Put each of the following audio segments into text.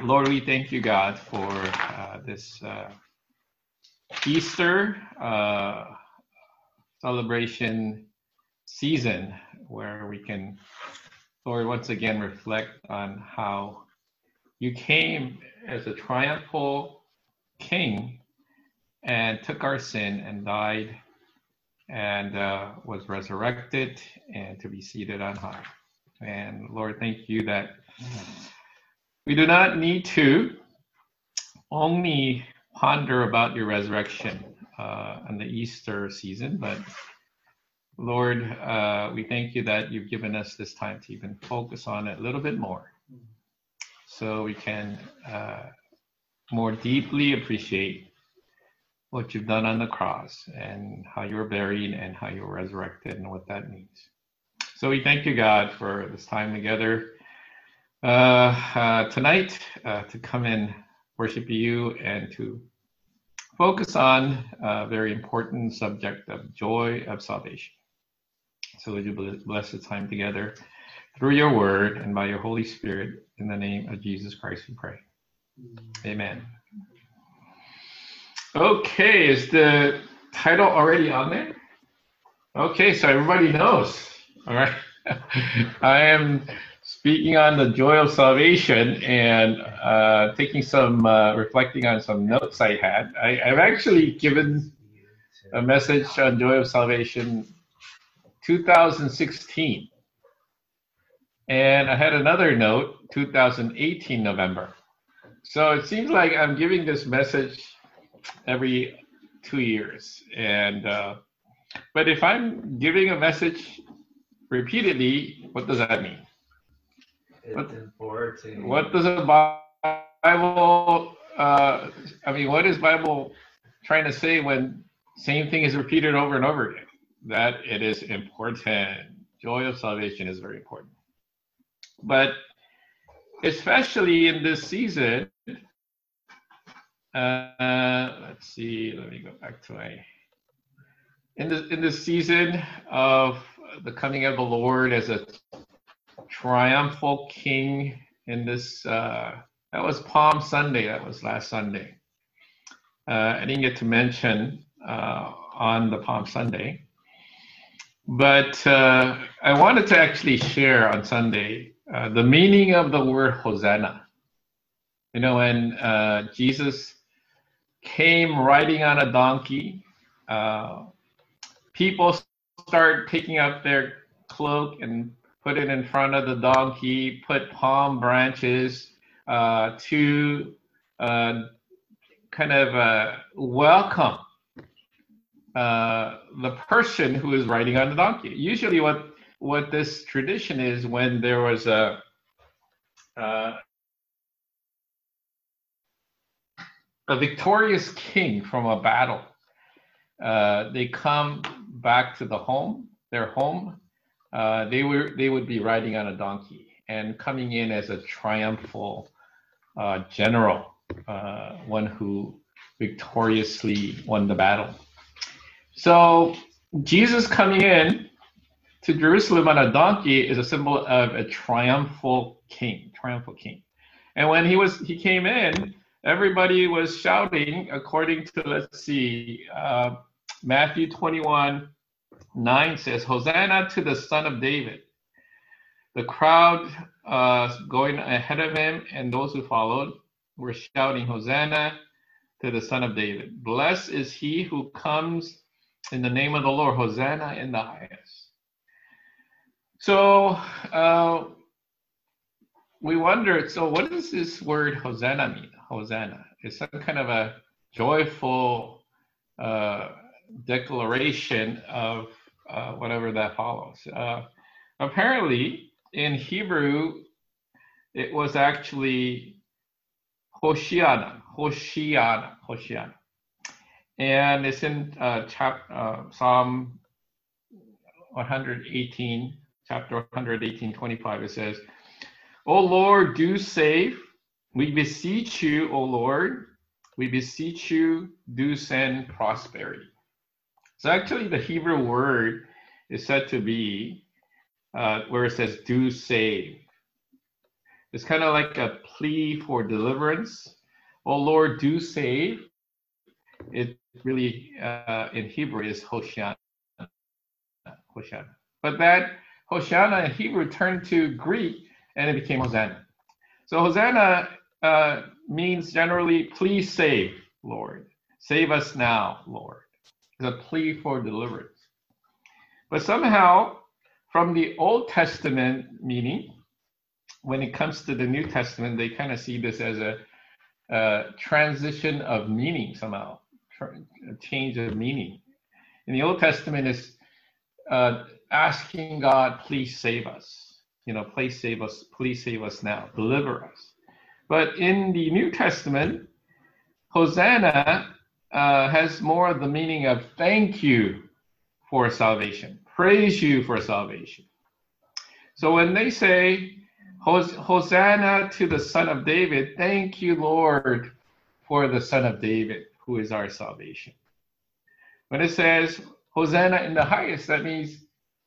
Lord, we thank you, God, for this Easter celebration season where we can, Lord, once again reflect on how you came as a triumphal king and took our sin and died and was resurrected and to be seated on high. And Lord, thank you that we do not need to only ponder about your resurrection in the Easter season, but Lord, we thank you that you've given us this time to even focus on it a little bit more so we can more deeply appreciate what you've done on the cross and how you were buried and how you were resurrected and what that means. So we thank you, God, for this time together tonight to come and worship you and to focus on a very important subject of joy of salvation. So would you bless the time together through your word and by your Holy Spirit, in the name of Jesus Christ we pray. Amen. Okay, is the title already on there? Okay, so everybody knows. All right. I am speaking on the joy of salvation and taking some, reflecting on some notes I had. I've actually given a message on joy of salvation 2016. And I had another note, 2018 November. So it seems like I'm giving this message every 2 years. And but if I'm giving a message repeatedly, what does that mean? It's important. What does a Bible, what is Bible trying to say when same thing is repeated over and over again? That it is important. Joy of salvation is very important. But especially in this season, let's see, let me go back to in this season of the coming of the Lord as a triumphal king in this, that was Palm Sunday, that was last Sunday. I didn't get to mention on the Palm Sunday, but I wanted to actually share on Sunday the meaning of the word Hosanna. You know, when Jesus came riding on a donkey, people start taking up their cloak and put it in front of the donkey, put palm branches to kind of welcome the person who is riding on the donkey. Usually what this tradition is, when there was a victorious king from a battle, they come back to their home. They would be riding on a donkey and coming in as a triumphal general, one who victoriously won the battle. So Jesus coming in to Jerusalem on a donkey is a symbol of a triumphal king. And when he came in, everybody was shouting according to, let's see, Matthew 21:9 says, Hosanna to the Son of David. The crowd going ahead of him and those who followed were shouting, Hosanna to the Son of David. Blessed is he who comes in the name of the Lord. Hosanna in the highest. So we wondered, so what does this word Hosanna mean? Hosanna is some kind of a joyful declaration of whatever that follows. Apparently, in Hebrew, it was actually Hoshiana. And it's in Psalm 118, chapter 118:25. It says, O Lord, do save. We beseech you, O Lord. We beseech you, do send prosperity. So actually the Hebrew word is said to be where it says do save. It's kind of like a plea for deliverance. Oh Lord, do save. It really in Hebrew is Hoshana. Hoshana. But that Hoshana in Hebrew turned to Greek and it became Hosanna. So Hosanna means generally, please save, Lord. Save us now, Lord. It's a plea for deliverance. But somehow, from the Old Testament meaning, when it comes to the New Testament, they kind of see this as a transition of meaning somehow, a change of meaning. In the Old Testament, is asking God, please save us. Please save us now, deliver us. But in the New Testament, Hosanna has more of the meaning of thank you for salvation, praise you for salvation. So when they say, Hosanna to the Son of David, thank you, Lord, for the Son of David, who is our salvation. When it says, Hosanna in the highest, that means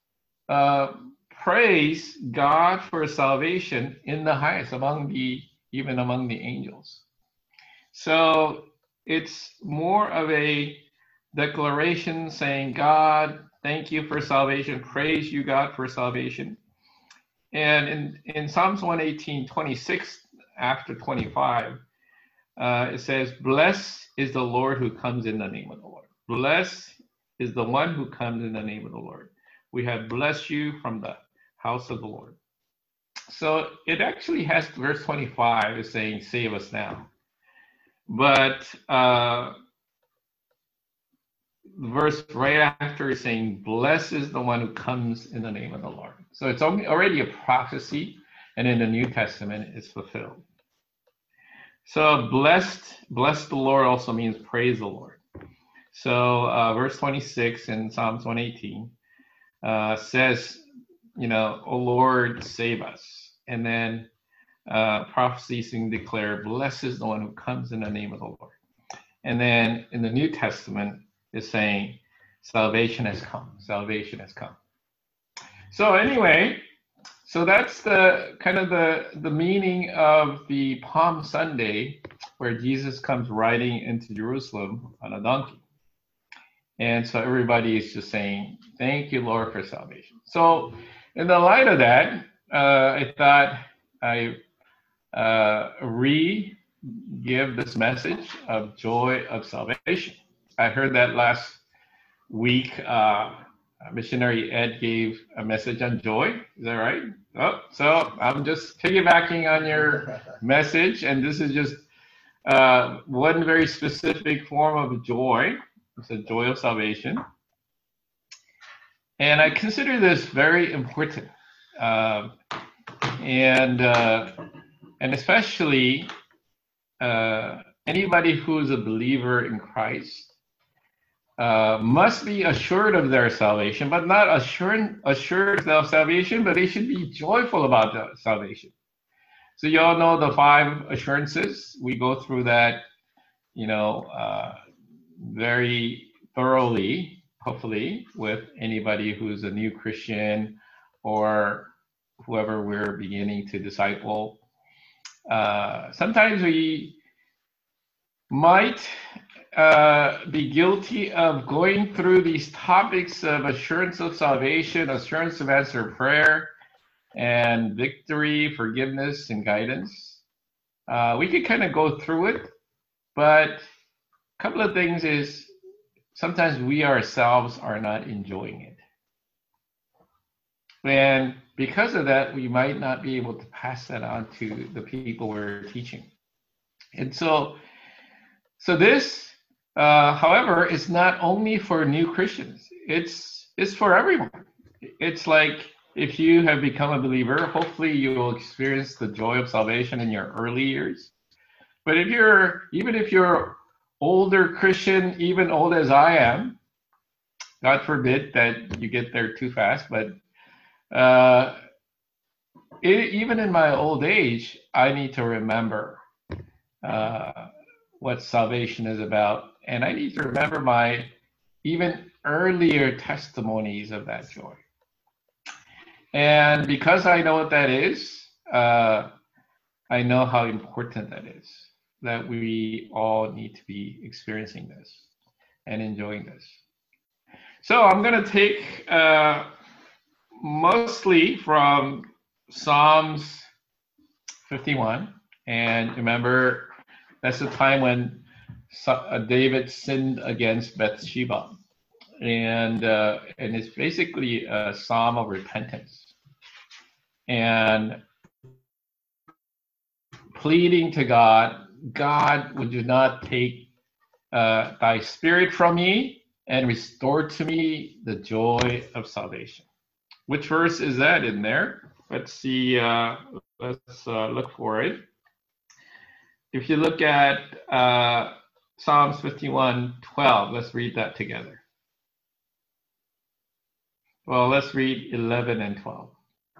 praise God for salvation in the highest, even among the angels. So it's more of a declaration saying, God, thank you for salvation. Praise you, God, for salvation. And in Psalms 118:26, after 25, it says, blessed is the Lord who comes in the name of the Lord. Blessed is the one who comes in the name of the Lord. We have blessed you from the house of the Lord. So it actually has verse 25 is saying, save us now. But verse right after is saying, blessed is the one who comes in the name of the Lord. So it's already a prophecy, and in the New Testament it's fulfilled. So bless the Lord also means praise the Lord. So verse 26 in Psalms 118 says, O Lord, save us. And then prophecies declare, blessed is the one who comes in the name of the Lord. And then in the New Testament is saying, salvation has come. Salvation has come. So anyway, so that's the kind of the meaning of the Palm Sunday, where Jesus comes riding into Jerusalem on a donkey. And so everybody is just saying, thank you, Lord, for salvation. So in the light of that, I thought I re-give this message of joy of salvation. I heard that last week. Missionary Ed gave a message on joy. Is that right? Oh, so I'm just piggybacking on your message, and this is just one very specific form of joy. It's the joy of salvation. And I consider this very important. And especially anybody who's a believer in Christ must be assured of their salvation, but not assured of salvation, but they should be joyful about the salvation. So you all know the 5 assurances. We go through that, very thoroughly, hopefully, with anybody who's a new Christian or whoever we're beginning to disciple. Sometimes we might be guilty of going through these topics of assurance of salvation, assurance of answered prayer, and victory, forgiveness, and guidance. We could kind of go through it, but a couple of things is sometimes we ourselves are not enjoying it. And because of that, we might not be able to pass that on to the people we're teaching. And so this, however, is not only for new Christians. It's for everyone. It's like if you have become a believer, hopefully you will experience the joy of salvation in your early years. But even if you're older Christian, even old as I am, God forbid that you get there too fast, but even in my old age, I need to remember what salvation is about. And I need to remember my even earlier testimonies of that joy. And because I know what that is, I know how important that is, that we all need to be experiencing this and enjoying this. So I'm going to take mostly from Psalms 51. And remember, that's the time when David sinned against Bathsheba. And it's basically a psalm of repentance. And pleading to God, God, would you not take thy spirit from me and restore to me the joy of salvation. Which verse is that in there? Let's see, let's look for it. If you look at Psalms 51:12, let's read that together. Well, let's read 11 and 12.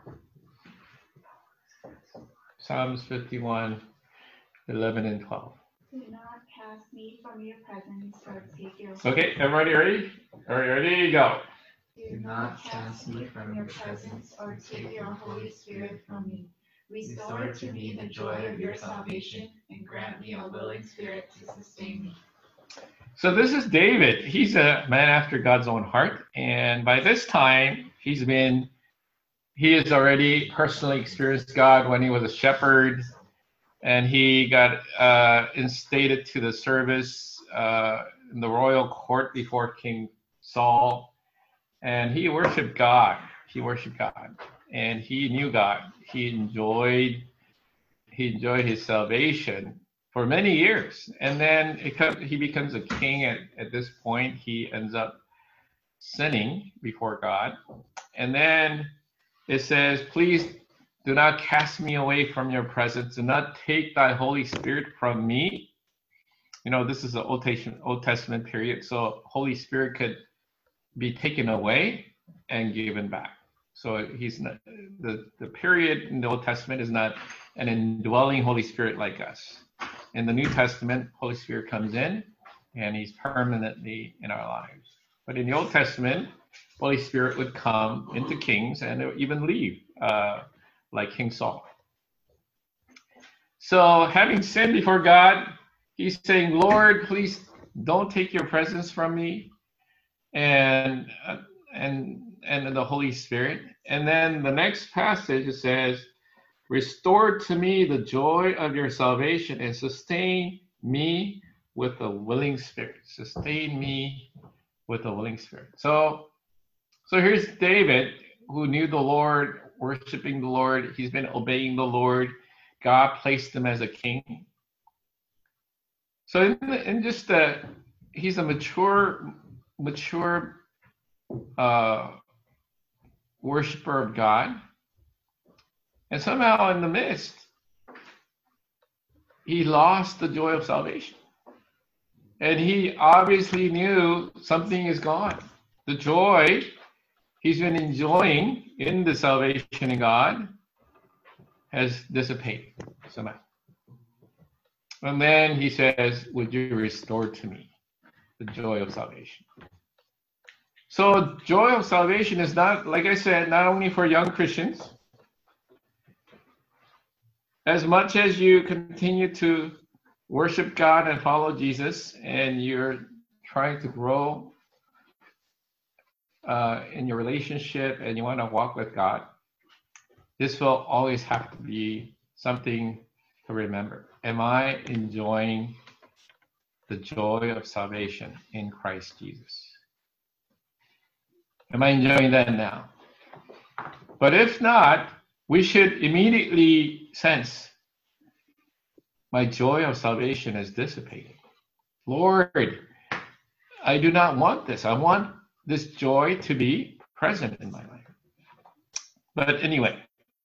Psalms 51:11 and 12. Do not cast me from your presence or take your... Okay, everybody ready? Ready, go. Do not cast me from your presence or take your Holy Spirit from me. Restore to me the joy of your salvation and grant me a willing spirit to sustain me. So this is David. He's a man after God's own heart. And by this time, he has already personally experienced God when he was a shepherd. And he got instated to the service in the royal court before King Saul. And he worshiped God. And he knew God. He enjoyed his salvation for many years. And then he becomes a king. At this point, he ends up sinning before God. And then it says, please do not cast me away from your presence. Do not take thy Holy Spirit from me. You know, this is the Old Testament period. So Holy Spirit could be taken away and given back. So he's not, the period in the Old Testament is not an indwelling Holy Spirit like us. In the New Testament, Holy Spirit comes in and he's permanently in our lives. But in the Old Testament, Holy Spirit would come into kings and even leave, like King Saul. So having sinned before God, he's saying, Lord, please don't take your presence from me and the Holy Spirit. And then the next passage, it says, restore to me the joy of your salvation and sustain me with a willing spirit. Sustain me with a willing spirit. So here's David, who knew the Lord, worshiping the Lord. He's been obeying the Lord. God placed him as a king. So he's a mature worshiper of God. And somehow in the midst, he lost the joy of salvation. And he obviously knew something is gone. The joy he's been enjoying in the salvation in God has dissipated somehow. And then he says, would you restore to me the joy of salvation? So joy of salvation is not, like I said, not only for young Christians. As much as you continue to worship God and follow Jesus, and you're trying to grow in your relationship and you want to walk with God, this will always have to be something to remember. Am I enjoying the joy of salvation in Christ Jesus? Am I enjoying that now? But if not, we should immediately sense my joy of salvation is dissipating. Lord, I do not want this. I want this joy to be present in my life. But anyway,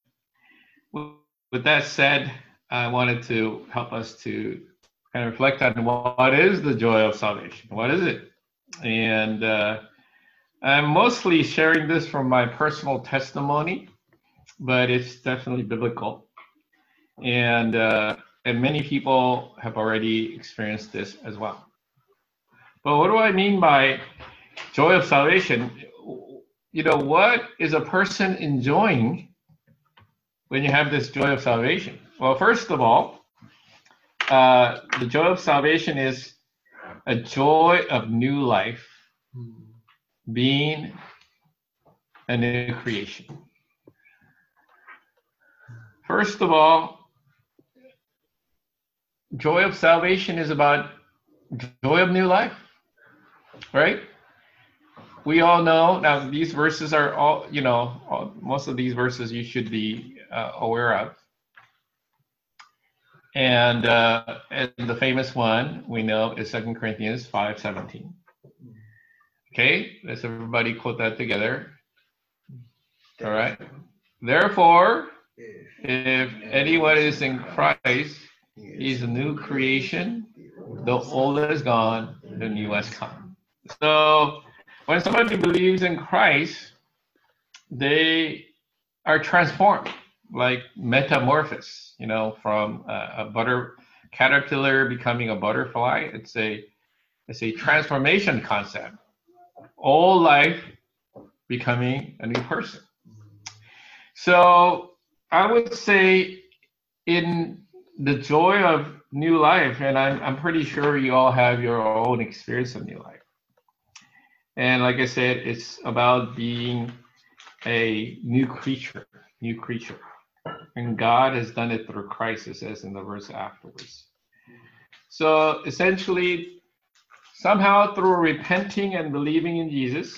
with that said, I wanted to help us to kind of reflect on what is the joy of salvation? What is it? And I'm mostly sharing this from my personal testimony, but it's definitely biblical. And many people have already experienced this as well. But what do I mean by joy of salvation? You know, what is a person enjoying when you have this joy of salvation? Well, first of all, the joy of salvation is a joy of new life, being a new creation. First of all, joy of salvation is about joy of new life, right? We all know, now these verses are all, most of these verses you should be aware of. And the famous one we know is 2 Corinthians 5:17. Okay, let's everybody quote that together. All right. Therefore, if anyone is in Christ, he's a new creation. The old is gone, the new has come. So when somebody believes in Christ, they are transformed, like metamorphosis, from a caterpillar becoming a butterfly. It's a transformation concept. All life becoming a new person. So I would say in the joy of new life, and I'm pretty sure you all have your own experience of new life. And like I said, it's about being a new creature. And God has done it through Christ, it says in the verse afterwards. So essentially, somehow through repenting and believing in Jesus,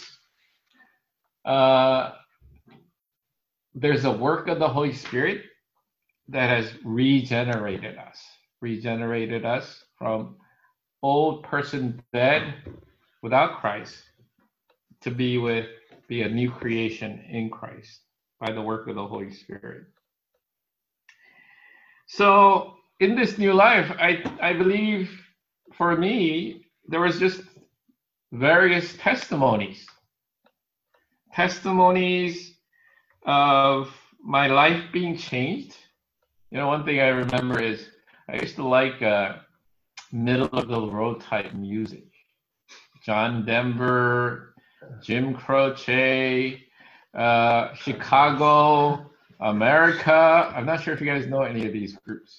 there's a work of the Holy Spirit that has regenerated us from old person dead without Christ to be a new creation in Christ by the work of the Holy Spirit. So in this new life, I believe for me, there was just various testimonies of my life being changed. One thing I remember is I used to like middle of the road type music. John Denver, Jim Croce, Chicago, America. I'm not sure if you guys know any of these groups.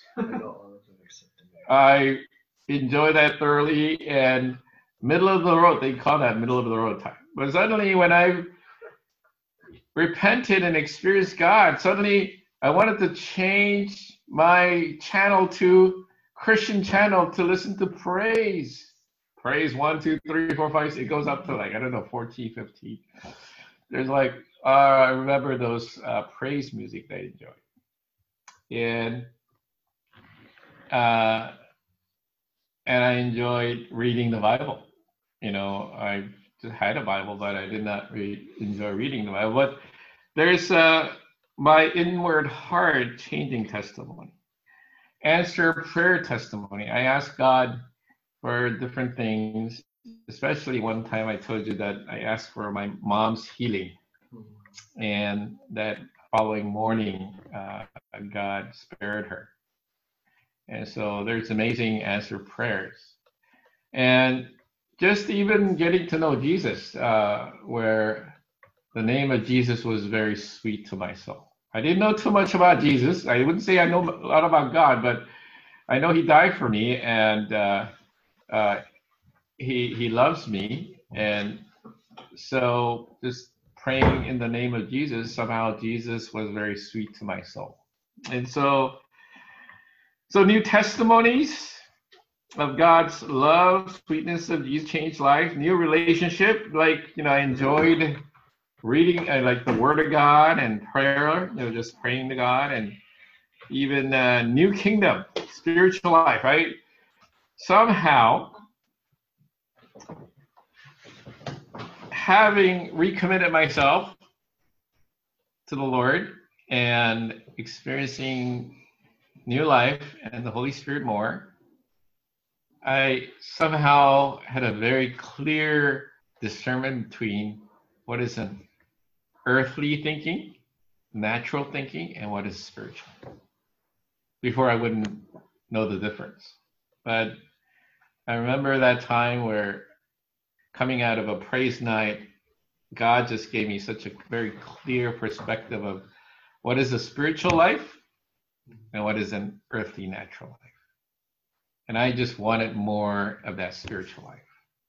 I enjoy that thoroughly, and middle of the road, they call that middle of the road time. But suddenly when I repented and experienced God, suddenly I wanted to change my channel to Christian channel to listen to praise. Praise 1, 2, 3, 4, 5, it goes up to 14, 15. There's I remember those praise music that I enjoyed. And I enjoyed reading the Bible. I just had a Bible, but I did not enjoy reading the Bible. But there's my inward heart changing testimony. Answer prayer testimony. I asked God for different things, especially one time I told you that I asked for my mom's healing. And that following morning, God spared her. And so there's amazing answered prayers. And just even getting to know Jesus, where the name of Jesus was very sweet to my soul. I didn't know too much about Jesus. I wouldn't say I know a lot about God, but I know he died for me, and he loves me. And so just praying in the name of Jesus, somehow Jesus was very sweet to my soul. And so new testimonies of God's love, sweetness of Jesus changed life, new relationship. I enjoyed reading, I like the Word of God and prayer, just praying to God, and even new kingdom, spiritual life, right? Somehow, having recommitted myself to the Lord and experiencing new life and the Holy Spirit more, I somehow had a very clear discernment between what is an earthly thinking, natural thinking, and what is spiritual. Before I wouldn't know the difference. But I remember that time where coming out of a praise night, God just gave me such a very clear perspective of what is a spiritual life and what is an earthly natural life. And I just wanted more of that spiritual life.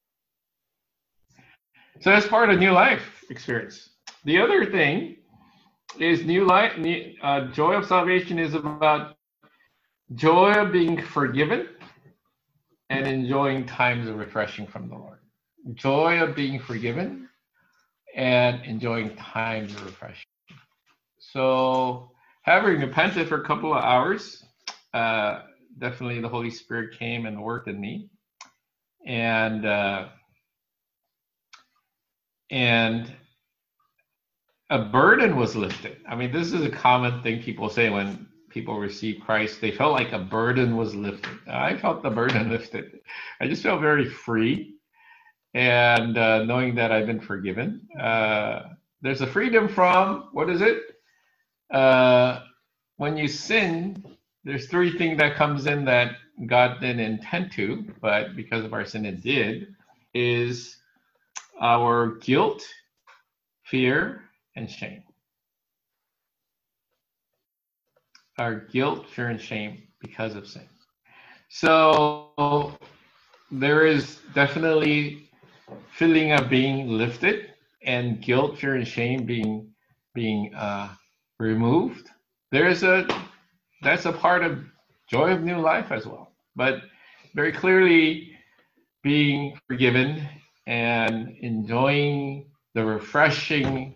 So that's part of new life experience. The other thing is new life. Joy of salvation is about joy of being forgiven and enjoying times of refreshing from the Lord. Joy of being forgiven and enjoying times of refreshing. So having repented for a couple of hours, definitely the Holy Spirit came and worked in me. And a burden was lifted. I mean, this is a common thing people say when people receive Christ. They felt like a burden was lifted. I felt the burden lifted. I just felt very free. And knowing that I've been forgiven. There's a freedom from, what is it? When you sin, there's three things that comes in that God didn't intend to, but because of our sin it did, is our guilt, fear, and shame. Our guilt, fear, and shame because of sin. So there is definitely feeling of being lifted and guilt, fear, and shame being removed. That's a part of joy of new life as well. But very clearly being forgiven and enjoying the refreshing,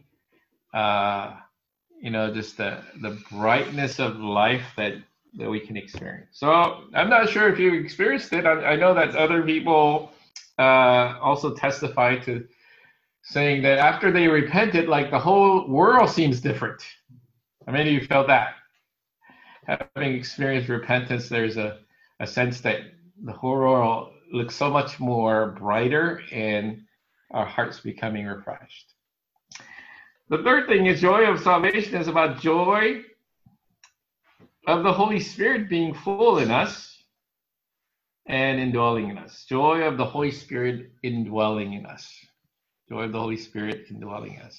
just the brightness of life that we can experience. So I'm not sure if you experienced it. I know that other people also testify to saying that after they repented, like the whole world seems different. How many of you felt that? Having experienced repentance, there's a sense that the whole world looks so much more brighter and our hearts becoming refreshed. The third thing is joy of salvation is about joy of the Holy Spirit being full in us and indwelling in us. Joy of the Holy Spirit indwelling in us. Joy of the Holy Spirit indwelling us.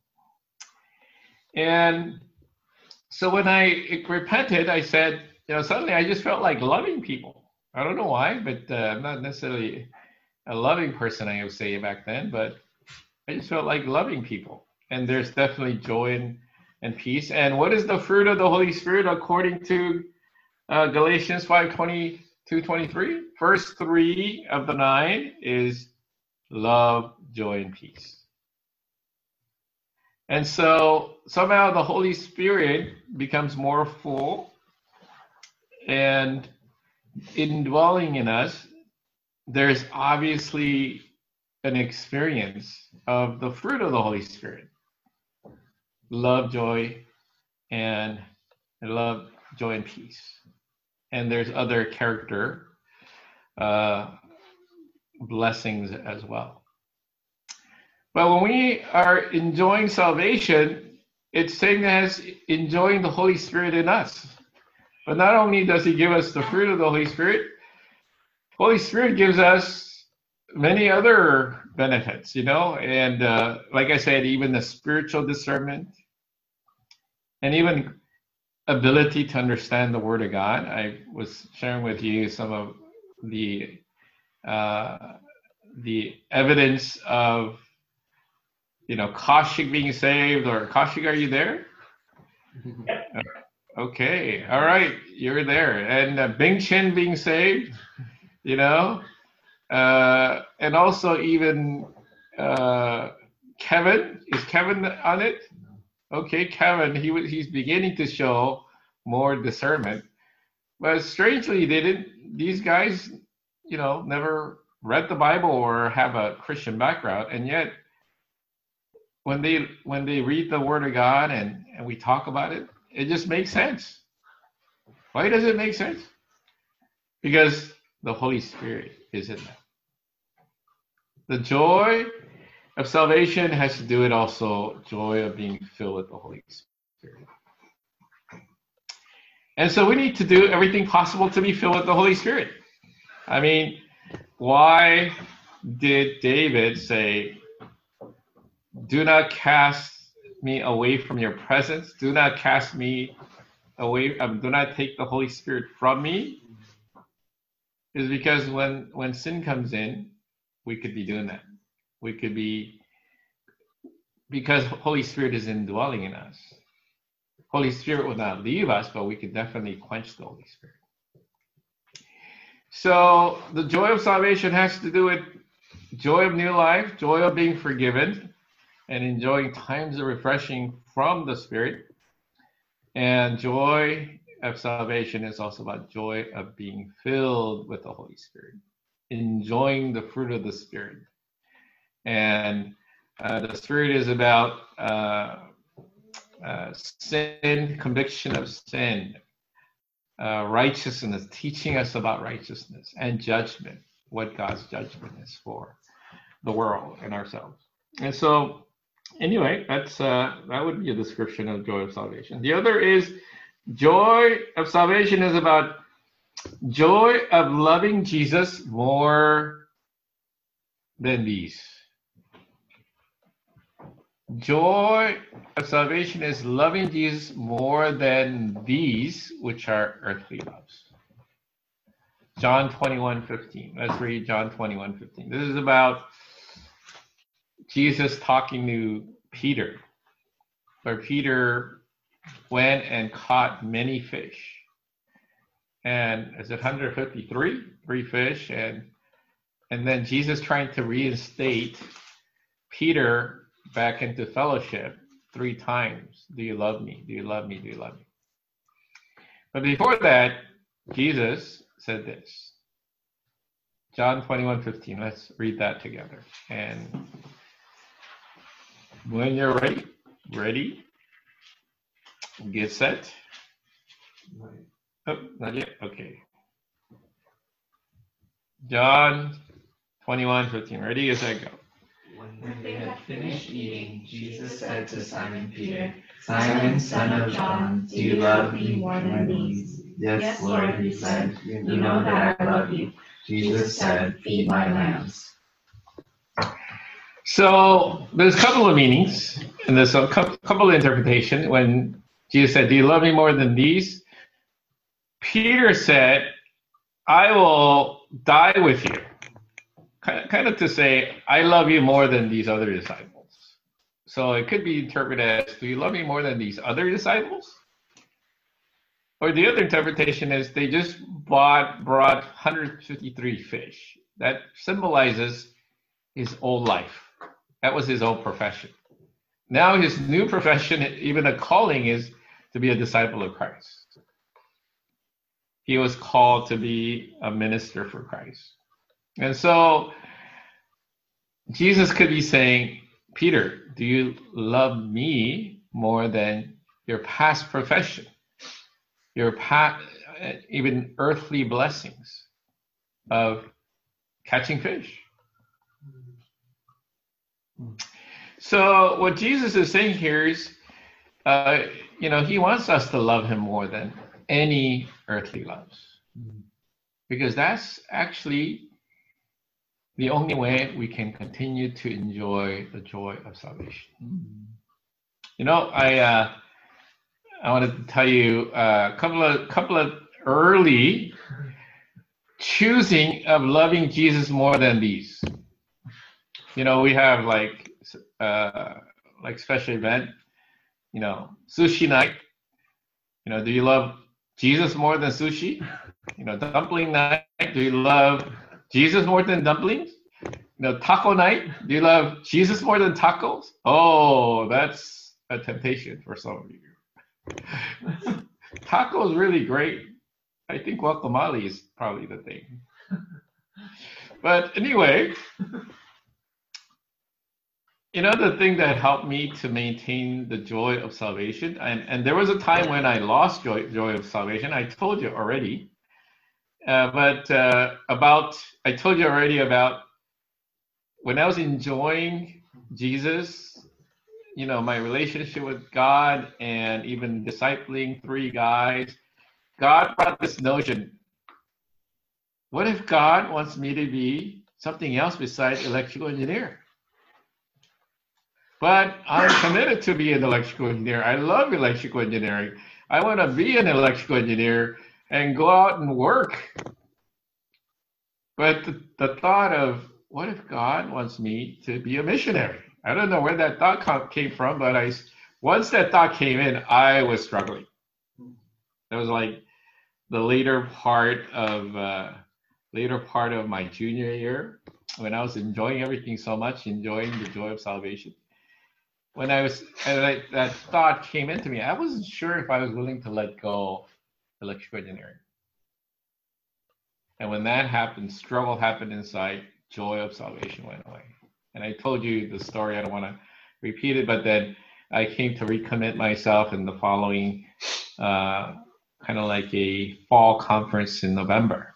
And so when I repented, I said, suddenly I just felt like loving people. I don't know why, but I'm not necessarily a loving person, I would say back then, but I just felt like loving people. And there's definitely joy and peace. And what is the fruit of the Holy Spirit according to Galatians 5:22-23? First 3 of the 9 is love, joy, and peace. And so somehow the Holy Spirit becomes more full, and indwelling in us, there's obviously an experience of the fruit of the Holy Spirit. Love, joy, and peace. And there's other character blessings as well. But when we are enjoying salvation, it's saying as enjoying the Holy Spirit in us. But not only does he give us the fruit of the Holy Spirit, Holy Spirit gives us many other benefits, and like I said, even the spiritual discernment and even ability to understand the Word of God. I was sharing with you some of the evidence of, Kaushik being saved, or Kaushik, are you there? Okay, all right, you're there. And Bing Chen being saved, and also even Kevin. Is Kevin on it? Okay, Kevin, he's beginning to show more discernment. But strangely, these guys, never read the Bible or have a Christian background, and yet when they read the Word of God and we talk about it, it just makes sense. Why does it make sense? Because the Holy Spirit is in them. The joy of salvation has to do with also joy of being filled with the Holy Spirit. And so we need to do everything possible to be filled with the Holy Spirit. I mean, why did David say, "Do not cast me away from your presence. Do not cast me away. Do not take the Holy Spirit from me. Is because when sin comes in, we could be doing that. We could be, because Holy Spirit is indwelling in us. Holy Spirit will not leave us, but we could definitely quench the Holy Spirit. So the joy of salvation has to do with joy of new life, joy of being forgiven, and enjoying times of refreshing from the Spirit. And joy of salvation is also about joy of being filled with the Holy Spirit, enjoying the fruit of the Spirit. And the Spirit is about sin, conviction of sin, righteousness, teaching us about righteousness, and judgment, what God's judgment is for the world and ourselves. And so, anyway, that would be a description of joy of salvation. The other is joy of salvation is about joy of loving Jesus more than these. Joy of salvation is loving Jesus more than these, which are earthly loves. John 21:15. Let's read John 21:15. This is about Jesus talking to Peter, where Peter went and caught many fish. And is it 153? 3 fish. And then Jesus trying to reinstate Peter back into fellowship 3 times. Do you love me? Do you love me? Do you love me? But before that, Jesus said this. John 21:15. Let's read that together. And when you're ready, get set. Oh, not yet. Okay. John 21:15. Ready? As I go. When they had finished eating, Jesus said to Simon Peter, Simon, son of John, do you love me more than these? Yes, Lord, he said, you know that I love you. Jesus said, feed my lambs. So there's a couple of meanings, and there's a couple of interpretations. When Jesus said, do you love me more than these? Peter said, I will die with you. Kind of to say, I love you more than these other disciples. So it could be interpreted as, do you love me more than these other disciples? Or the other interpretation is, they just brought 153 fish. That symbolizes his old life. That was his old profession. Now his new profession, even a calling, is to be a disciple of Christ. He was called to be a minister for Christ. And so Jesus could be saying, Peter, do you love me more than your past profession, your past, even earthly blessings of catching fish? So what Jesus is saying here is, he wants us to love him more than any earthly loves, because that's actually the only way we can continue to enjoy the joy of salvation. I wanted to tell you a couple of early choosing of loving Jesus more than these. We have like special event, sushi night. Do you love Jesus more than sushi? Dumpling night. Do you love Jesus more than dumplings? Taco night. Do you love Jesus more than tacos? Oh, that's a temptation for some of you. Taco is really great. I think guacamole is probably the thing. But anyway, the thing that helped me to maintain the joy of salvation, and there was a time when I lost joy of salvation. I told you already. I told you already about when I was enjoying Jesus, my relationship with God, and even discipling 3 guys. God brought this notion. What if God wants me to be something else besides electrical engineer? But I'm committed to be an electrical engineer. I love electrical engineering. I want to be an electrical engineer and go out and work. But the thought of, what if God wants me to be a missionary? I don't know where that thought came from, but once that thought came in, I was struggling. It was like the later part of my junior year, when I was enjoying everything so much, enjoying the joy of salvation. When that thought came into me, I wasn't sure if I was willing to let go electrical engineering. And when that happened, struggle happened inside, joy of salvation went away. And I told you the story, I don't want to repeat it, but then I came to recommit myself in the following, kind of like a fall conference in November.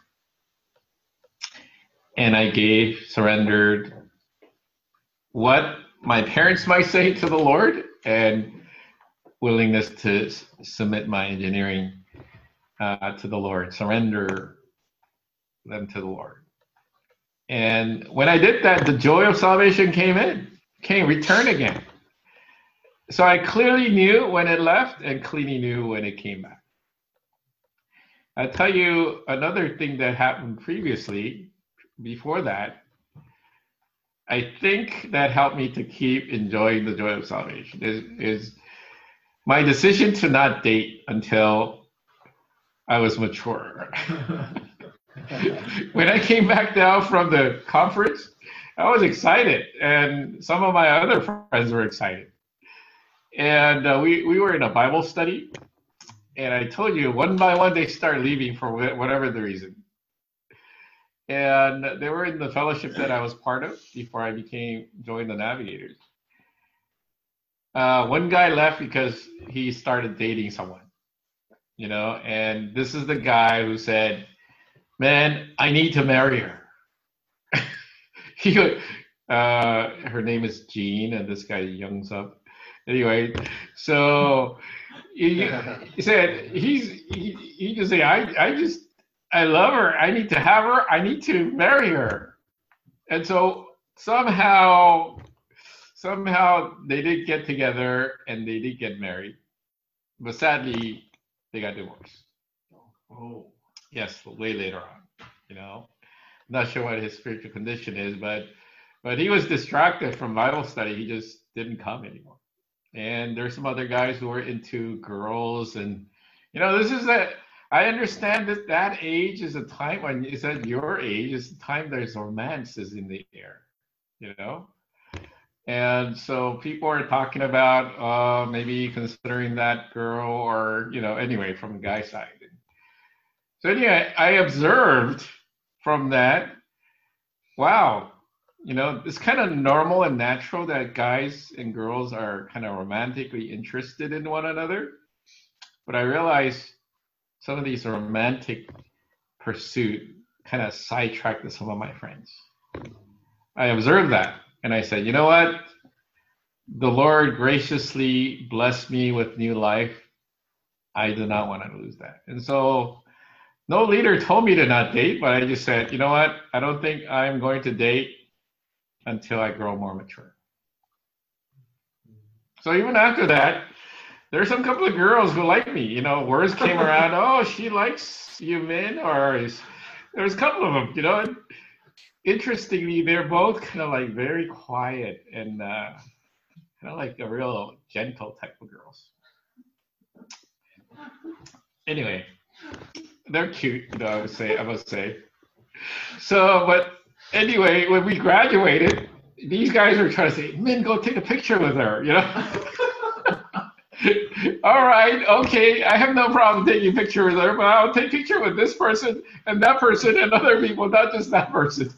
And I surrendered what my parents might say to the Lord, and willingness to submit my engineering to the Lord, surrender them to the Lord. And when I did that, the joy of salvation returned again. So I clearly knew when it left and clearly knew when it came back. I'll tell you another thing that happened previously, before that. I think that helped me to keep enjoying the joy of salvation is my decision to not date until I was mature. When I came back down from the conference, I was excited, and some of my other friends were excited. And we were in a Bible study, and I told you, one by one, they start leaving for whatever the reason. And they were in the fellowship that I was part of before I joined the Navigators. One guy left because he started dating someone, and this is the guy who said, "Man, I need to marry her." Her name is Jean, and this guy youngs up. Anyway, so he said he just said, I love her. I need to have her. I need to marry her. And so somehow they did get together and they did get married. But sadly, they got divorced. Oh. Yes, way later on, Not sure what his spiritual condition is, but he was distracted from Bible study. He just didn't come anymore. And there's some other guys who were into girls, and I understand that age is a time when it's at your age, is a time there's romance is in the air, And so people are talking about maybe considering that girl, or anyway, from the guy's side. So anyway, I observed from that, wow, it's kind of normal and natural that guys and girls are kind of romantically interested in one another. But I realized some of these romantic pursuit kind of sidetracked some of my friends. I observed that, and I said, you know what? The Lord graciously blessed me with new life. I do not want to lose that. And so no leader told me to not date, but I just said, you know what? I don't think I'm going to date until I grow more mature. So even after that, there's some couple of girls who like me. Words came around, oh, she likes you, Min, there's a couple of them, And interestingly, they're both kind of like very quiet and kind of like a real gentle type of girls. Anyway, they're cute, I must say. So, but anyway, when we graduated, these guys were trying to say, Min, go take a picture with her, All right, okay, I have no problem taking a picture with her, but I'll take a picture with this person and that person and other people, not just that person.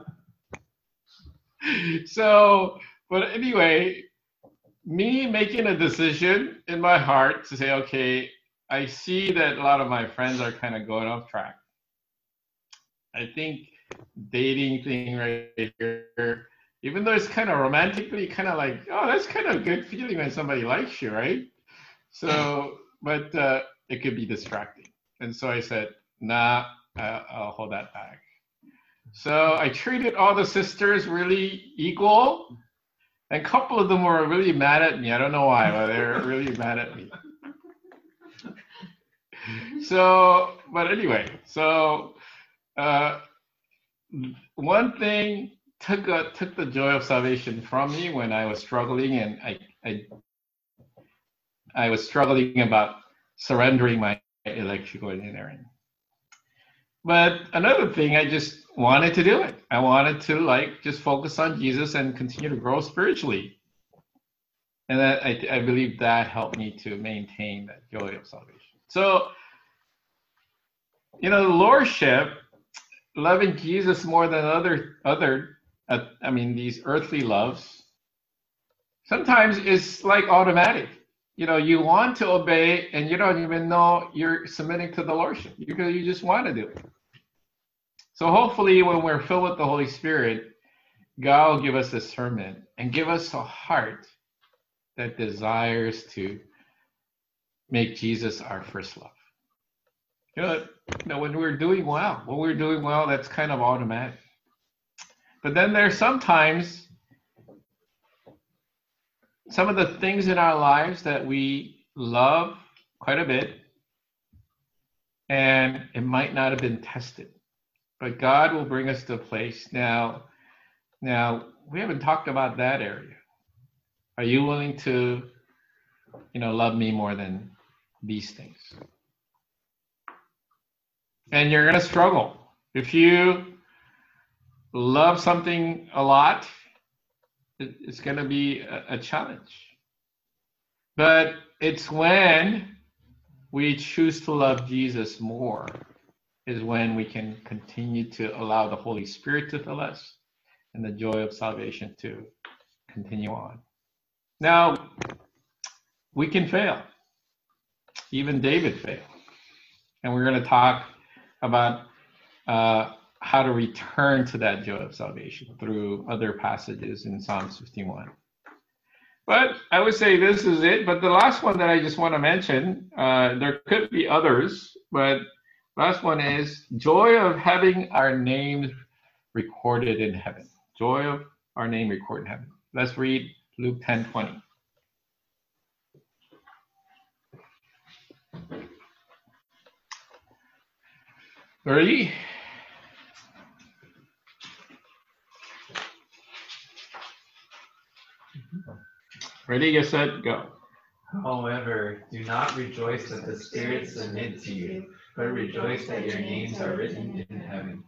So, but anyway, me making a decision in my heart to say, okay, I see that a lot of my friends are kind of going off track. I think dating thing right here, even though it's kind of romantically kind of like, oh, that's kind of a good feeling when somebody likes you, right? So, but it could be distracting. And so I said, nah, I'll hold that back. So I treated all the sisters really equal. And a couple of them were really mad at me. I don't know why, but they're really mad at me. So, but anyway, so one thing took the joy of salvation from me when I was struggling, and I was struggling about surrendering my electrical engineering. But another thing, I just wanted to do it. I wanted to just focus on Jesus and continue to grow spiritually. And that, I believe that helped me to maintain that joy of salvation. So, the lordship, loving Jesus more than these earthly loves, sometimes it's like automatic. You want to obey and you don't even know you're submitting to the lordship because you just want to do it. So hopefully when we're filled with the Holy Spirit, God will give us discernment and give us a heart that desires to make Jesus our first love. When we're doing well, that's kind of automatic. But then there's sometimes some of the things in our lives that we love quite a bit, and it might not have been tested. But God will bring us to a place. Now, we haven't talked about that area. Are you willing to, love me more than these things? And you're going to struggle. If you love something a lot, it's going to be a challenge. But it's when we choose to love Jesus more is when we can continue to allow the Holy Spirit to fill us and the joy of salvation to continue on. Now, we can fail. Even David failed. And we're going to talk about how to return to that joy of salvation through other passages in Psalms 51. But I would say this is it. But the last one that I just want to mention, there could be others, but last one is joy of having our names recorded in heaven. Joy of our name recorded in heaven. Let's read Luke 10:20. Ready? Ready, get set, go. However, do not rejoice that the Spirit submit to you, but rejoice that your names are written in heaven.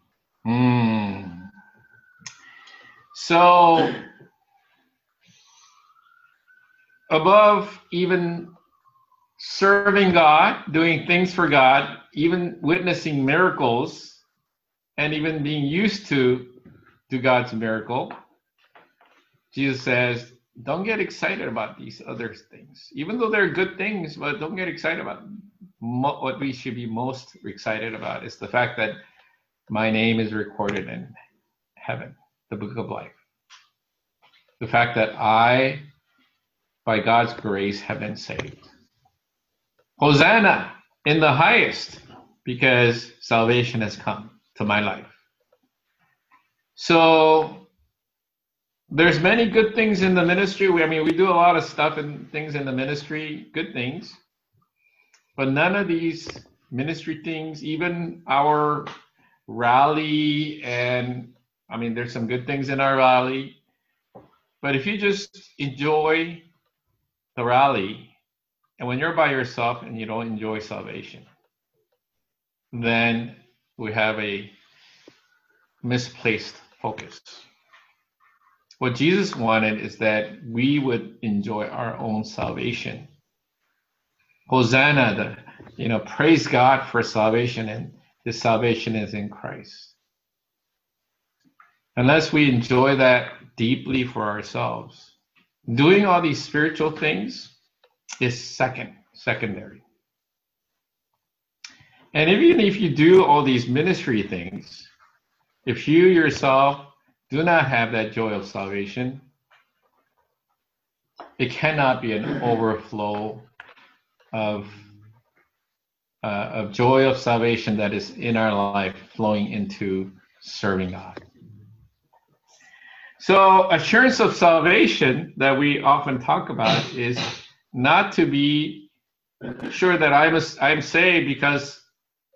So, above even serving God, doing things for God, even witnessing miracles, and even being used to God's miracle, Jesus says, don't get excited about these other things. Even though they're good things, but don't get excited about them. What we should be most excited about is the fact that my name is recorded in heaven, the book of life. The fact that I, by God's grace, have been saved. Hosanna in the highest, because salvation has come to my life. So there's many good things in the ministry. We do a lot of stuff and things in the ministry, good things. But none of these ministry things, even our rally, and there's some good things in our rally. But if you just enjoy the rally, and when you're by yourself and you don't enjoy salvation, then we have a misplaced focus. What Jesus wanted is that we would enjoy our own salvation. Hosanna, praise God for salvation, and His salvation is in Christ. Unless we enjoy that deeply for ourselves, doing all these spiritual things is secondary. And even if you do all these ministry things, if you yourself do not have that joy of salvation, it cannot be an overflow of joy of salvation that is in our life flowing into serving God. So assurance of salvation that we often talk about is not to be sure that I'm saved because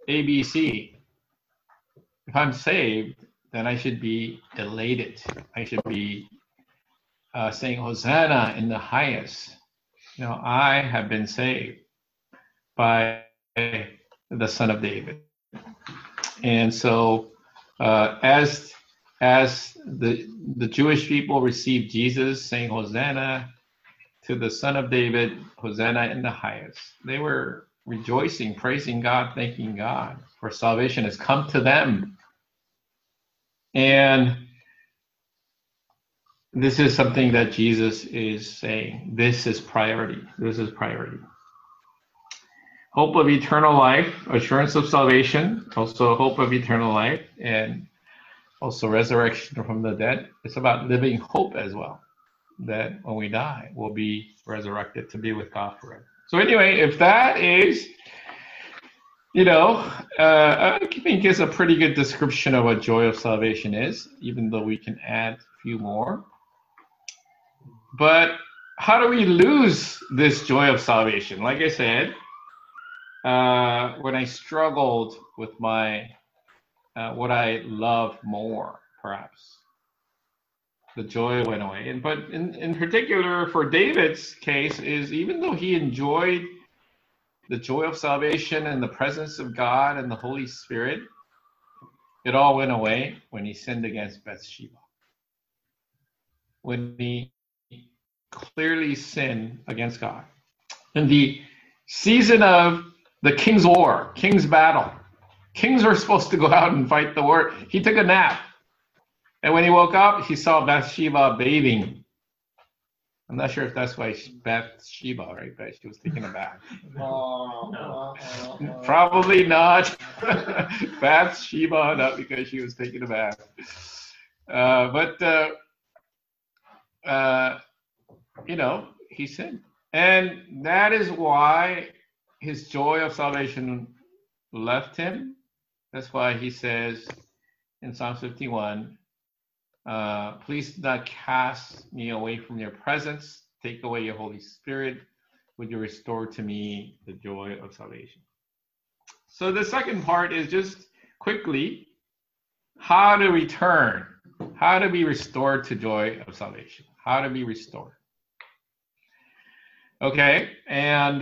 ABC. If I'm saved, then I should be elated. I should be saying, Hosanna in the highest. I have been saved by the Son of David. And so as the Jewish people received Jesus, saying, Hosanna to the Son of David, Hosanna in the highest, they were rejoicing, praising God, thanking God for salvation has come to them. And this is something that Jesus is saying. This is priority. This is priority. Hope of eternal life, assurance of salvation, also hope of eternal life, and also resurrection from the dead. It's about living hope as well, that when we die, we'll be resurrected to be with God forever. So anyway, if that is, I think is a pretty good description of what joy of salvation is, even though we can add a few more. But how do we lose this joy of salvation? Like I said, when I struggled with my what I love more, perhaps the joy went away. But in particular for David's case is, even though he enjoyed the joy of salvation and the presence of God and the Holy Spirit, it all went away when he sinned against Bathsheba. When he clearly sinned against God. In the season of the king's war, king's battle, kings were supposed to go out and fight the war. He took a nap. And when he woke up, he saw Bathsheba bathing. I'm not sure if that's why Bathsheba, right? But she was taking a bath. Probably not. Bathsheba, not because she was taking a bath. He sinned. And that is why his joy of salvation left him. That's why he says in Psalm 51, please do not cast me away from your presence. Take away your Holy Spirit. Would you restore to me the joy of salvation? So the second part is just quickly how to return, how to be restored to joy of salvation, how to be restored. Okay, and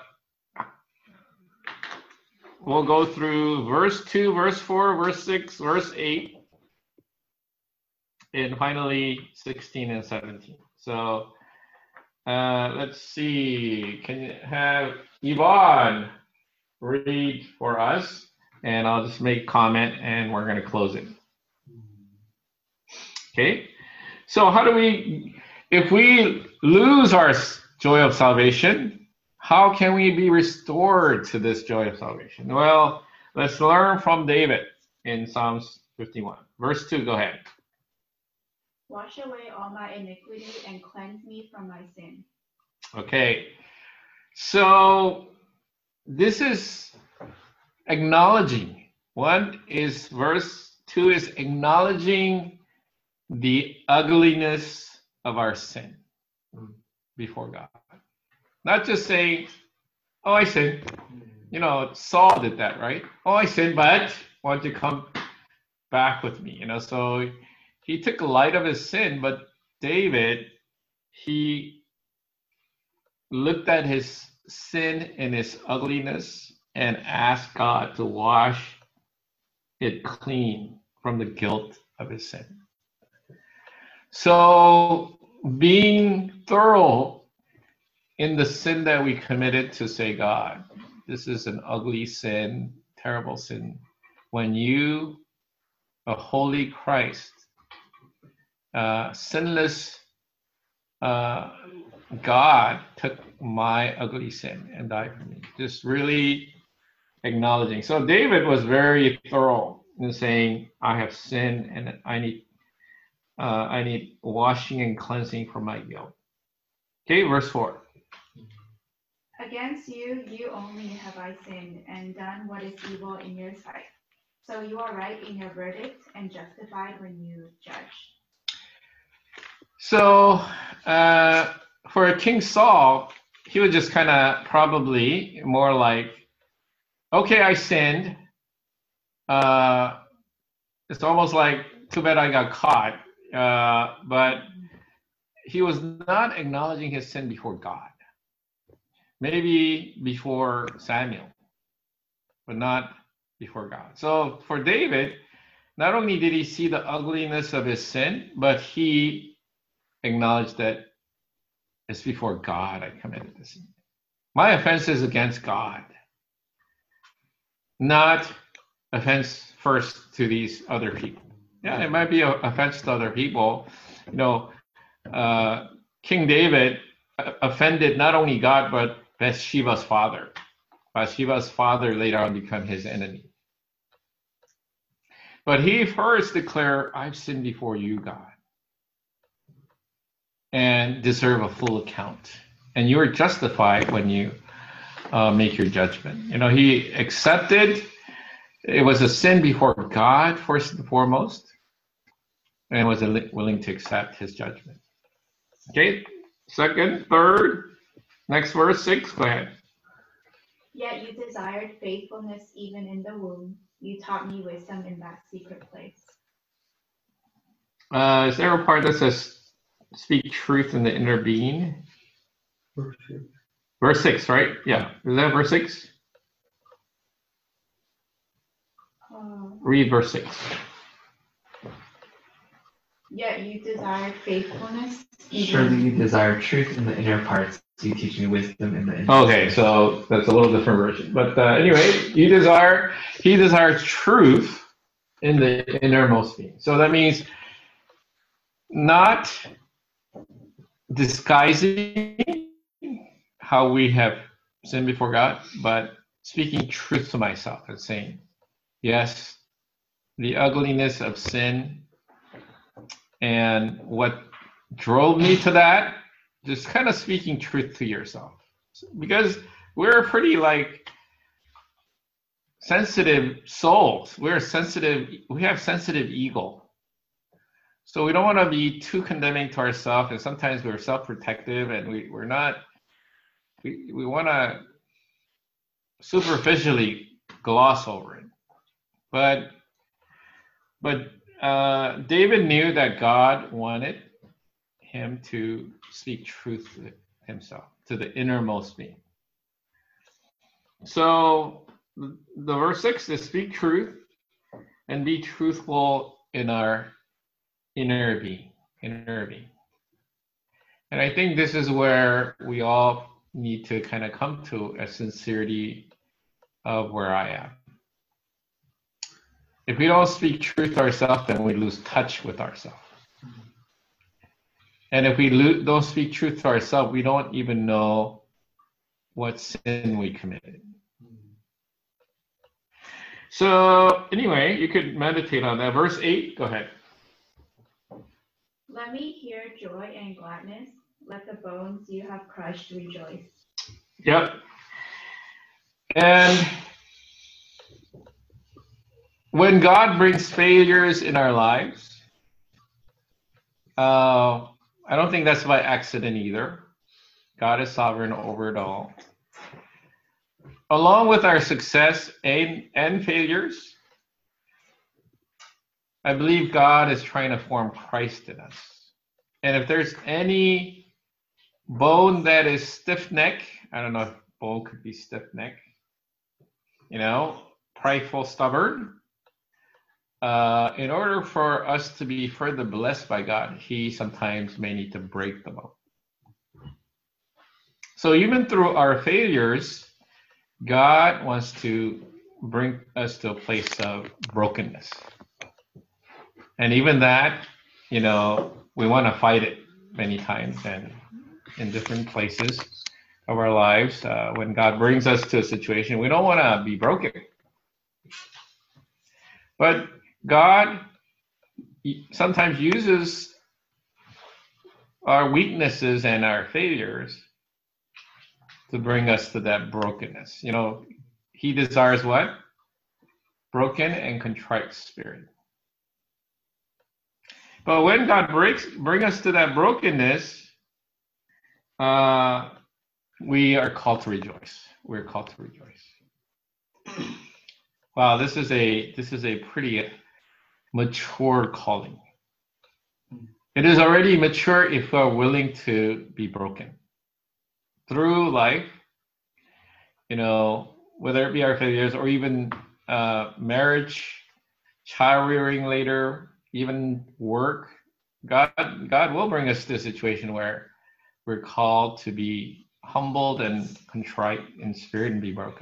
we'll go through verse 2, verse 4, verse 6, verse 8, and finally 16 and 17. So let's see. Can you have Yvonne read for us? And I'll just make comment and we're going to close it. Okay. So how do we, if we lose our joy of salvation, how can we be restored to this joy of salvation? Well, let's learn from David in Psalms 51. Verse 2, go ahead. Wash away all my iniquity and cleanse me from my sin. Okay, so this is acknowledging. One is verse 2 is acknowledging the ugliness of our sin before God. Not just saying, oh, I sinned. Saul did that, right? Oh, I sinned, but why don't you come back with me? So he took light of his sin, but David, he looked at his sin and his ugliness and asked God to wash it clean from the guilt of his sin. So being thorough in the sin that we committed to say, God, this is an ugly sin, terrible sin. When you, a holy Christ, sinless God, took my ugly sin and died for me. Just really acknowledging. So David was very thorough in saying, I have sinned and I need washing and cleansing from my guilt. Okay, verse 4. Against you, you only have I sinned and done what is evil in your sight. So you are right in your verdict and justified when you judge. So for King Saul, he was just kind of probably more like, okay, I sinned, it's almost like, too bad I got caught. But he was not acknowledging his sin before God. Maybe before Samuel, but not before God. So for David, not only did he see the ugliness of his sin, but he acknowledged that it's before God I committed this sin. My offense is against God, not offense first to these other people. Yeah, it might be an offense to other people. King David offended not only God, but Bathsheba's father. Bathsheba's father later on became his enemy. But he first declared, I've sinned before you, God, and deserve a full account. And you are justified when you make your judgment. He accepted it was a sin before God, first and foremost, and was willing to accept his judgment. Okay, second, third, next verse, 6, go ahead. Yet you desired faithfulness even in the womb. You taught me wisdom in that secret place. Is there a part that says, speak truth in the inner being? Verse 6, right? Yeah. Is that verse 6? Read verse 6. Yet you desired faithfulness. Surely you desire truth in the inner parts. You teach me wisdom in the inner. Okay, so that's a little different version. But anyway, he desires truth in the innermost being. So that means not disguising how we have sinned before God, but speaking truth to myself and saying, yes, the ugliness of sin and what drove me to that, just kind of speaking truth to yourself. Because we're pretty sensitive souls. We have sensitive ego. So we don't want to be too condemning to ourselves, and sometimes we're self-protective, and we want to superficially gloss over it. But David knew that God wanted him to speak truth to himself, to the innermost being. So the verse 6 is speak truth and be truthful in our inner being. And I think this is where we all need to kind of come to a sincerity of where I am. If we don't speak truth to ourselves, then we lose touch with ourselves. And if we don't speak truth to ourselves, we don't even know what sin we committed. So anyway, you could meditate on that. Verse 8, go ahead. Let me hear joy and gladness. Let the bones you have crushed rejoice. Yep. And when God brings failures in our lives, I don't think that's by accident either. God is sovereign over it all. Along with our success and failures, I believe God is trying to form Christ in us. And if there's any bone that is stiff-necked, I don't know if bone could be stiff-necked, prideful, stubborn, in order for us to be further blessed by God, he sometimes may need to break the bone. So even through our failures, God wants to bring us to a place of brokenness. And even that, we want to fight it many times and in different places of our lives. When God brings us to a situation, we don't want to be broken. But God sometimes uses our weaknesses and our failures to bring us to that brokenness. He desires what? Broken and contrite spirit. But when God bring us to that brokenness, we are called to rejoice. We're called to rejoice. Wow, this is a pretty mature calling. It is already mature if we are willing to be broken through life, whether it be our failures or even marriage, child rearing later, even work. God will bring us to a situation where we're called to be humbled and contrite in spirit and be broken.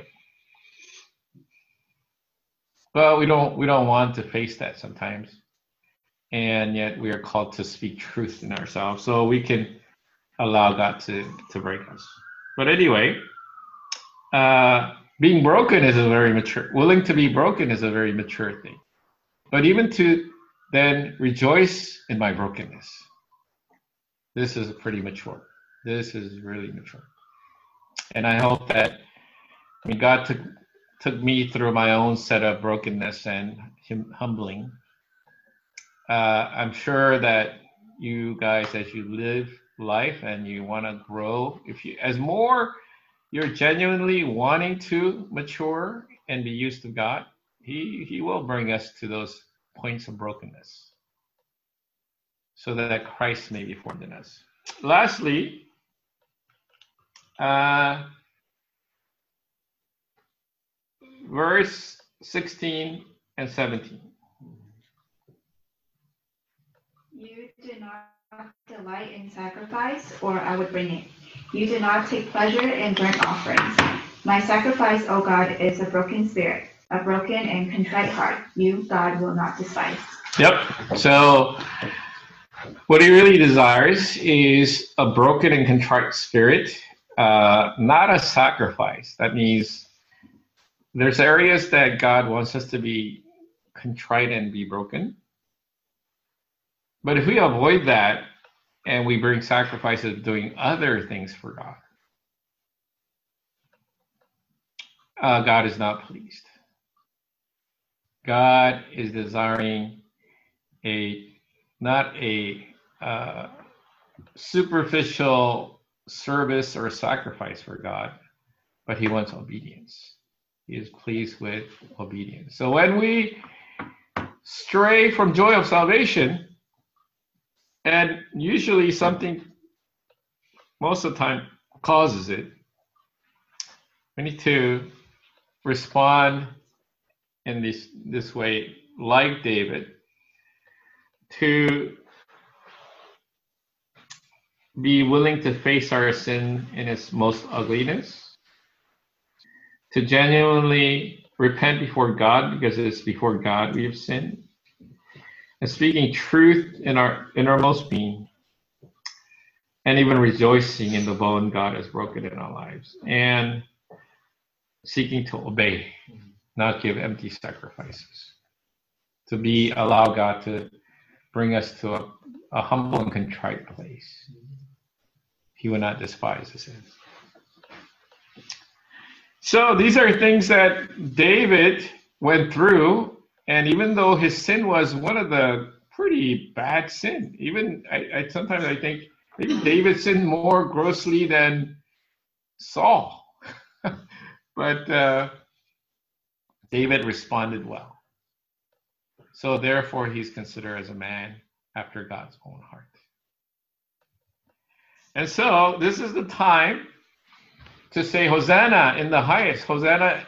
But we don't want to face that sometimes. And yet we are called to speak truth in ourselves so we can allow God to break us. But anyway, being broken is a very mature, willing to be broken is a very mature thing. But even to then rejoice in my brokenness, this is pretty mature. This is really mature. And I hope that God took me through my own set of brokenness and humbling. I'm sure that you guys, as you live life and you want to grow, you're genuinely wanting to mature and be used to God, He will bring us to those points of brokenness so that Christ may be formed in us. Lastly, verse 16 and 17. You do not delight in sacrifice, or I would bring it. You do not take pleasure in burnt offerings. My sacrifice, O God, is a broken spirit, a broken and contrite heart. You, God, will not despise. Yep. So what he really desires is a broken and contrite spirit, not a sacrifice. That means there's areas that God wants us to be contrite and be broken. But if we avoid that and we bring sacrifices doing other things for God, God is not pleased. God is desiring not a superficial service or sacrifice for God, but he wants obedience. He is pleased with obedience. So when we stray from joy of salvation, and usually something most of the time causes it, we need to respond in this way, like David, to be willing to face our sin in its most ugliness, to genuinely repent before God because it's before God we have sinned, and speaking truth in our innermost being, and even rejoicing in the bone God has broken in our lives, and seeking to obey, not give empty sacrifices, to allow God to bring us to a humble and contrite place. He will not despise the sins. So these are things that David went through, and even though his sin was one of the pretty bad sin, even sometimes I think maybe David sinned more grossly than Saul. But David responded well. So therefore, he's considered as a man after God's own heart. And so this is the time to say Hosanna in the highest. Hosanna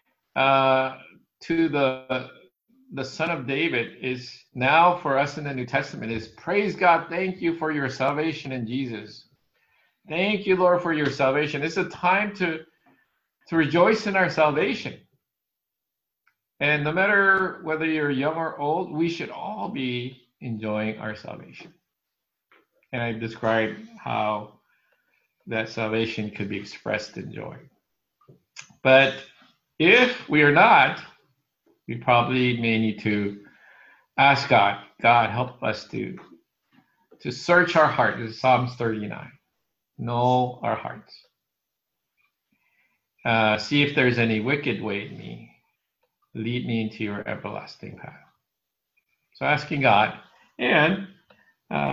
to the Son of David is now for us in the New Testament is praise God. Thank you for your salvation in Jesus. Thank you, Lord, for your salvation. It's a time to rejoice in our salvation. And no matter whether you're young or old, we should all be enjoying our salvation. And I've described how that salvation could be expressed in joy. But if we are not, we probably may need to ask God, help us to search our heart. This is Psalms 39. Know our hearts. See if there's any wicked way in me. Lead me into your everlasting path. So asking God and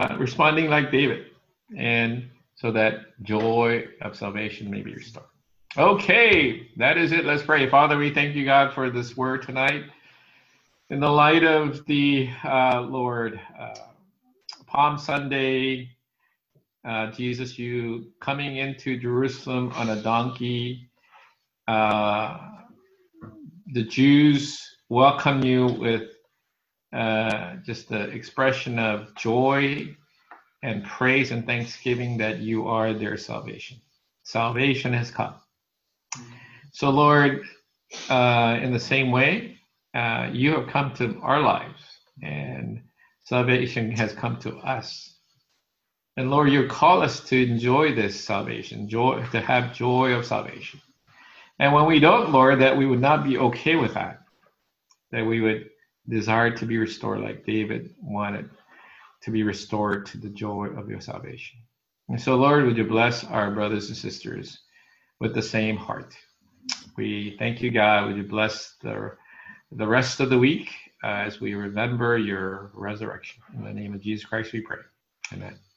responding like David, and so that joy of salvation may be restored. Okay, that is it. Let's pray. Father, we thank you, God, for this word tonight. In the light of the Lord, Palm Sunday, Jesus, you coming into Jerusalem on a donkey. The Jews welcome you with just the expression of joy and praise and thanksgiving that you are their salvation. Salvation has come. So, Lord, in the same way, you have come to our lives, and salvation has come to us. And Lord, you call us to enjoy this salvation, joy, to have joy of salvation. And when we don't, Lord, that we would not be okay with that we would desire to be restored like David wanted to be restored to the joy of your salvation. And so, Lord, would you bless our brothers and sisters with the same heart. We thank you, God. Would you bless the rest of the week as we remember your resurrection. In the name of Jesus Christ, we pray. Amen.